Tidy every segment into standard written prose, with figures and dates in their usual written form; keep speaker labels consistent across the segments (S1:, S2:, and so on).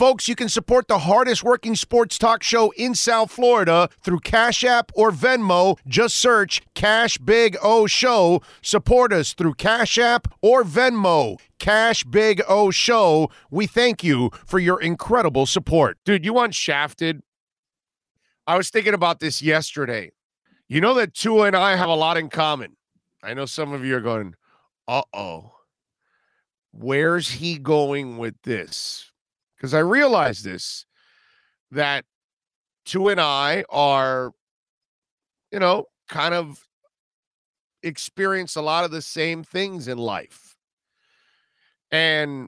S1: Folks, you can support the hardest working sports talk show in South Florida through Cash App or Venmo. Just search Cash Big O Show. Support us through Cash App or Venmo. Cash Big O Show. We thank you for your incredible support. Dude, you want shafted? I was thinking about this yesterday. You know that Tua and I have a lot in common. I know some of you are going, uh-oh. Where's he going with this? Because I realize this, that Tua and I are, kind of experience a lot of the same things in life. And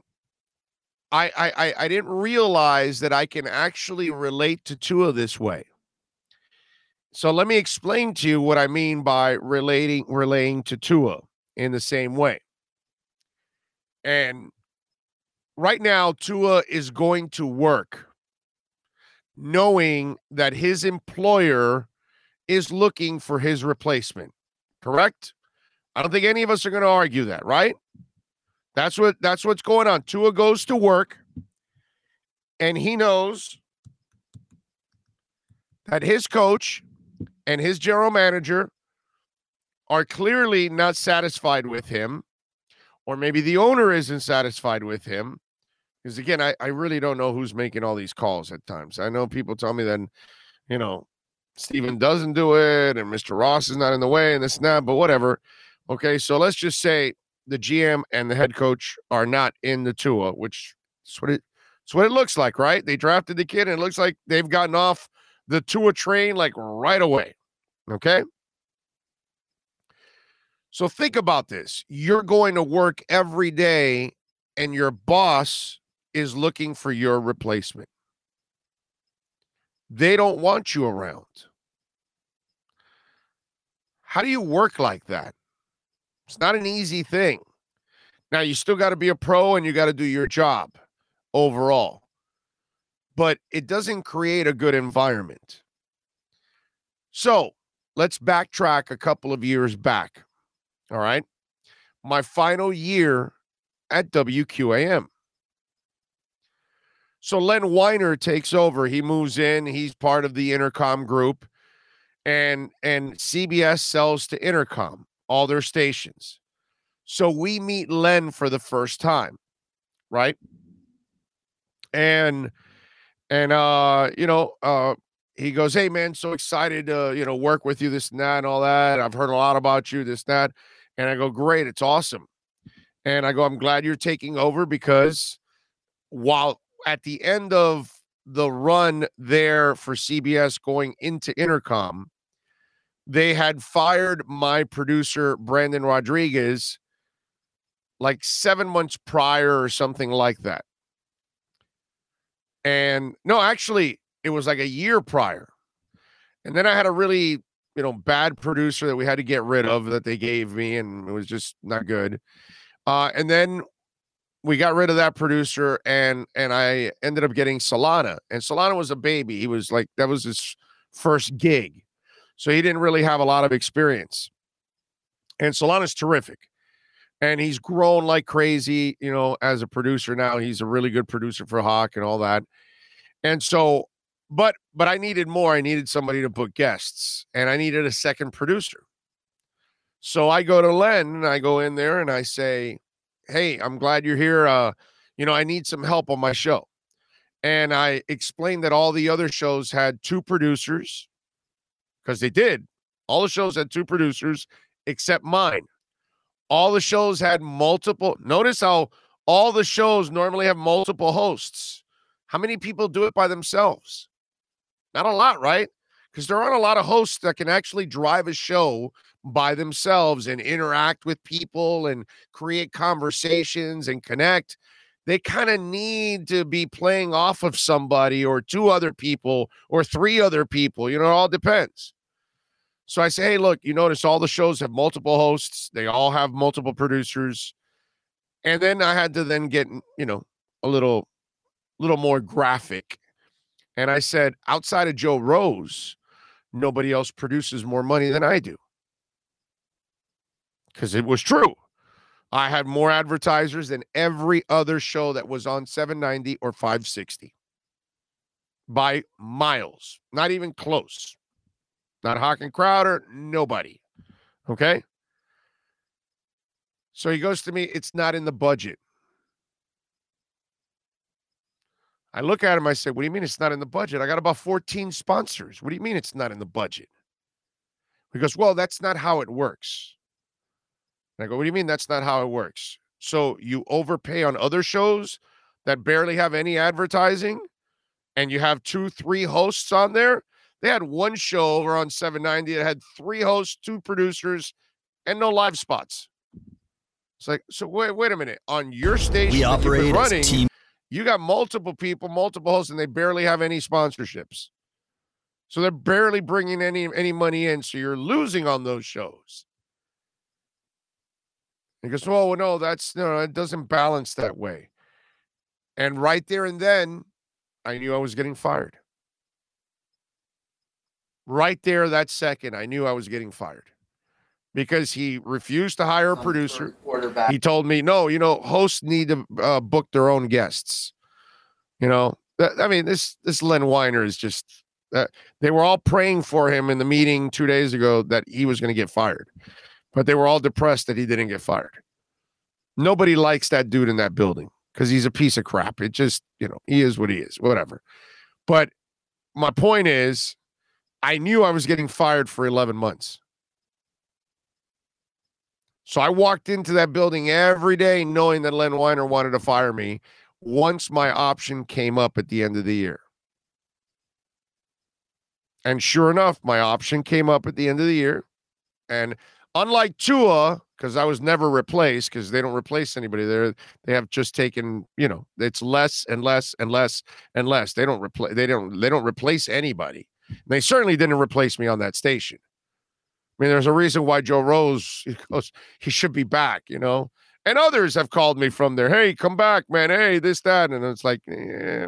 S1: I didn't realize that I can actually relate to Tua this way. So let me explain to you what I mean by relaying to Tua in the same way. And right now, Tua is going to work knowing that his employer is looking for his replacement. Correct? I don't think any of us are going to argue that, right? That's what's going on. Tua goes to work, and he knows that his coach and his general manager are clearly not satisfied with him, or maybe the owner isn't satisfied with him. Because, again, I really don't know who's making all these calls at times. I know people tell me that, Steven doesn't do it and Mr. Ross is not in the way and this and that, but whatever. Okay, so let's just say the GM and the head coach are not in the Tua, which is what it looks like, right? They drafted the kid, and it looks like they've gotten off the Tua train like right away. Okay? So think about this. You're going to work every day, and your boss is looking for your replacement. They don't want you around. How do you work like that? It's not an easy thing. Now, you still got to be a pro and you got to do your job overall. But it doesn't create a good environment. So let's backtrack a couple of years back. All right. My final year at WQAM. So Len Weiner takes over. He moves in. He's part of the Intercom group. And CBS sells to Intercom, all their stations. So we meet Len for the first time, right? And he goes, "Hey, man, so excited to, work with you, this and that and all that. I've heard a lot about you, this and that." And I go, "Great, it's awesome." And I go, "I'm glad you're taking over because while at the end of the run there for CBS going into Intercom, they had fired my producer, Brandon Rodriguez, like 7 months prior or something like that. And no, actually, it was like a year prior. And then I had a really, bad producer that we had to get rid of that they gave me, and it was just not good. And then we got rid of that producer, and I ended up getting Solana. And Solana was a baby. He was like, that was his first gig. So he didn't really have a lot of experience. And Solana's terrific. And he's grown like crazy, as a producer now. He's a really good producer for Hawk and all that. And so, but I needed more. I needed somebody to book guests, and I needed a second producer. So I go to Len, and I go in there, and I say, "Hey, I'm glad you're here. I need some help on my show." And I explained that all the other shows had two producers, because they did. All the shows had two producers except mine. All the shows had multiple. Notice how all the shows normally have multiple hosts. How many people do it by themselves? Not a lot, right? Because there aren't a lot of hosts that can actually drive a show by themselves and interact with people and create conversations and connect. They kind of need to be playing off of somebody or two other people or three other people. It all depends. So I say, "Hey, look, you notice all the shows have multiple hosts. They all have multiple producers." And then I had to then get, a little more graphic. And I said, outside of Joe Rose, nobody else produces more money than I do. Because it was true. I had more advertisers than every other show that was on 790 or 560. by miles, not even close. Not Hawk and Crowder, nobody. Okay? So he goes to me, it's not in the budget. I look at him, I say, what do you mean it's not in the budget? I got about 14 sponsors. What do you mean it's not in the budget? He goes, well, that's not how it works. And I go, what do you mean that's not how it works? So you overpay on other shows that barely have any advertising and you have 2-3 hosts on there? They had one show over on 790 that had 3 hosts, 2 producers, and no live spots. It's like, so wait a minute. On your station
S2: we operate
S1: running,
S2: as team.
S1: You got multiple people, multiple hosts, and they barely have any sponsorships. So they're barely bringing any money in. So you're losing on those shows. He goes, oh, no, it doesn't balance that way. And right there and then, I knew I was getting fired. Right there, that second, I knew I was getting fired. Because he refused to hire a producer. He told me, no, hosts need to book their own guests. This Len Weiner is just, they were all praying for him in the meeting 2 days ago that he was going to get fired. But they were all depressed that he didn't get fired. Nobody likes that dude in that building because he's a piece of crap. It just, he is what he is, whatever. But my point is, I knew I was getting fired for 11 months. So I walked into that building every day knowing that Len Weiner wanted to fire me once my option came up at the end of the year. And sure enough, my option came up at the end of the year. And unlike Tua, because I was never replaced, because they don't replace anybody there, they have just taken, it's less and less and less and less. They don't replace anybody. They certainly didn't replace me on that station. I mean, there's a reason why Joe Rose goes, he should be back, and others have called me from there. Hey, come back, man. Hey, this, that. And it's like, no.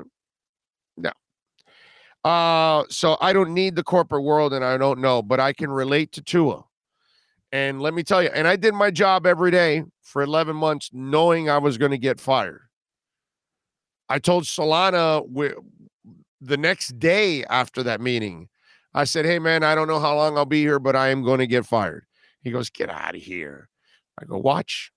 S1: So I don't need the corporate world and I don't know, but I can relate to Tua. And let me tell you, and I did my job every day for 11 months, knowing I was going to get fired. I told Solana the next day after that meeting, I said, hey, man, I don't know how long I'll be here, but I am going to get fired. He goes, get out of here. I go, watch.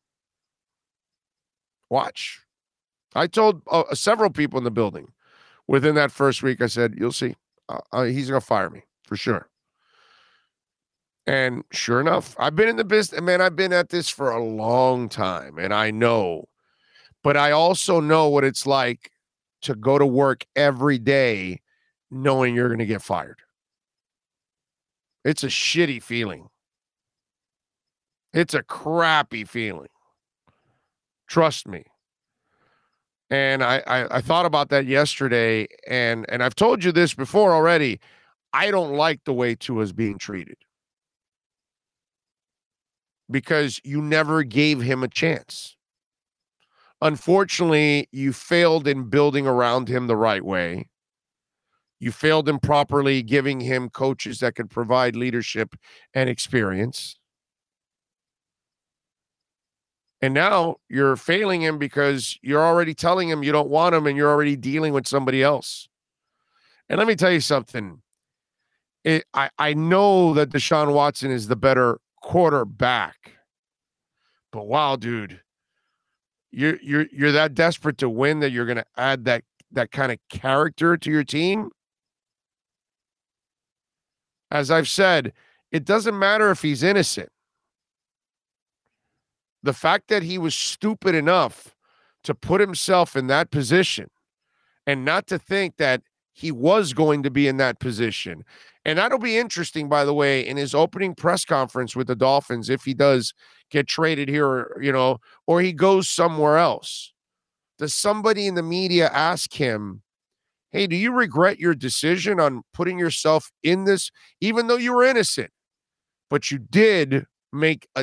S1: I told several people in the building within that first week, I said, you'll see. He's going to fire me for sure. And sure enough, I've been in the business, man, I've been at this for a long time, and I know. But I also know what it's like to go to work every day knowing you're going to get fired. It's a shitty feeling. It's a crappy feeling. Trust me. And I thought about that yesterday, and I've told you this before already. I don't like the way Tua's being treated. Because you never gave him a chance. Unfortunately, you failed in building around him the right way. You failed in properly giving him coaches that could provide leadership and experience. And now you're failing him because you're already telling him you don't want him and you're already dealing with somebody else. And let me tell you something. I know that Deshaun Watson is the better quarterback. But wow, dude, you're that desperate to win that you're going to add that kind of character to your team? As I've said, it doesn't matter if he's innocent. The fact that he was stupid enough to put himself in that position and not to think that he was going to be in that position. And that'll be interesting, by the way, in his opening press conference with the Dolphins, if he does get traded here, or he goes somewhere else. Does somebody in the media ask him, hey, do you regret your decision on putting yourself in this, even though you were innocent, but you did make a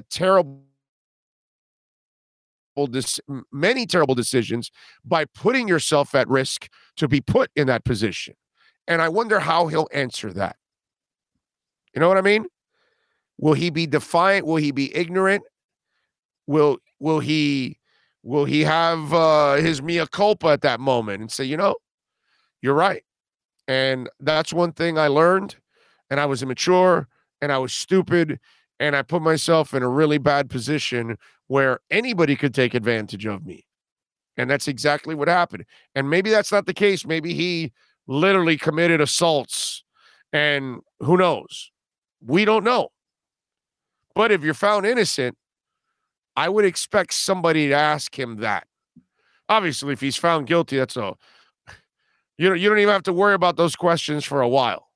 S1: many terrible decisions by putting yourself at risk to be put in that position? And I wonder how he'll answer that. You know what I mean? Will he be defiant? Will he be ignorant? Will he have his mea culpa at that moment and say, you're right. And that's one thing I learned. And I was immature and I was stupid. And I put myself in a really bad position where anybody could take advantage of me. And that's exactly what happened. And maybe that's not the case. Maybe he literally committed assaults and who knows? We don't know. But if you're found innocent, I would expect somebody to ask him that. Obviously, if he's found guilty, that's a you don't even have to worry about those questions for a while.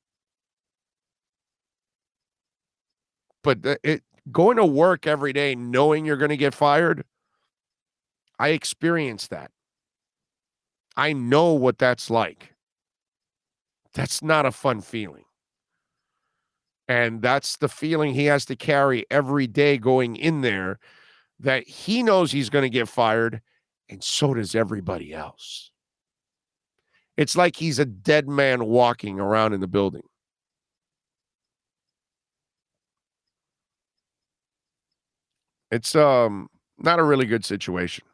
S1: But going to work every day knowing you're going to get fired, I experienced that. I know what that's like. That's not a fun feeling. And that's the feeling he has to carry every day going in there, that he knows he's going to get fired, and so does everybody else. It's like he's a dead man walking around in the building. It's not a really good situation.